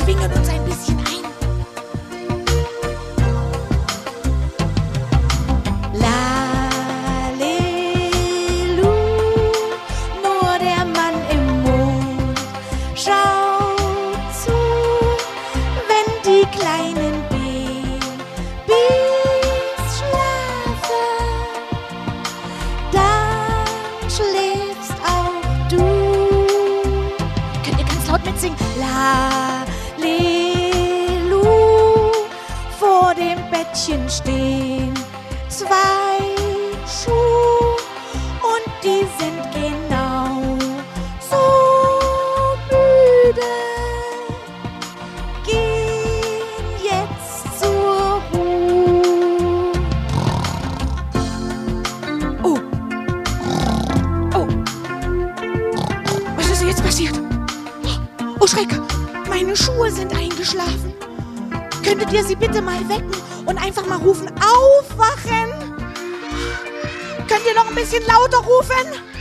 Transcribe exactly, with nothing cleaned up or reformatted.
schwingen uns ein bisschen ein. Lalelu, nur der Mann im Mond schaut zu, wenn die kleinen Babys schlafen, dann schläfst auch du. Könnt ihr ganz laut mitsingen? Lalelu, vor dem Bettchen stehen zwei Schuhe und die sind genau so müde. Gehen jetzt zur Ruhe. Oh. Oh. Was ist jetzt passiert? Oh, Schreck. Meine Schuhe sind eingeschlafen. Könntet ihr sie bitte mal wecken und einfach mal rufen, aufwachen? Könnt ihr noch ein bisschen lauter rufen?